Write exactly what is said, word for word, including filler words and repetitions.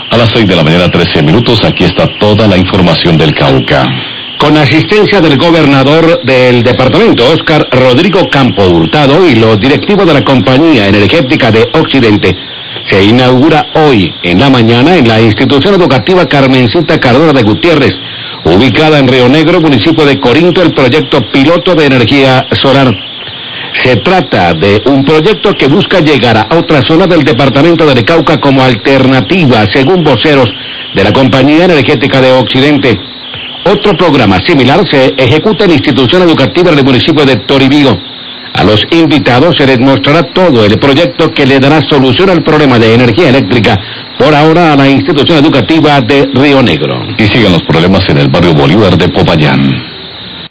A las seis de la mañana, trece minutos, aquí está toda la información del Cauca. Con asistencia del gobernador del departamento, Óscar Rodrigo Campo Hurtado, y los directivos de la Compañía Energética de Occidente, se inaugura hoy en la mañana en la institución educativa Carmencita Cardona de Gutiérrez, ubicada en Río Negro, municipio de Corinto, el proyecto piloto de energía solar. Se trata de un proyecto que busca llegar a otras zonas del departamento del Cauca como alternativa, según voceros de la Compañía Energética de Occidente. Otro programa similar se ejecuta en la institución educativa del municipio de Toribío. A los invitados se les mostrará todo el proyecto que le dará solución al problema de energía eléctrica, por ahora a la institución educativa de Río Negro. Y siguen los problemas en el barrio Bolívar de Popayán.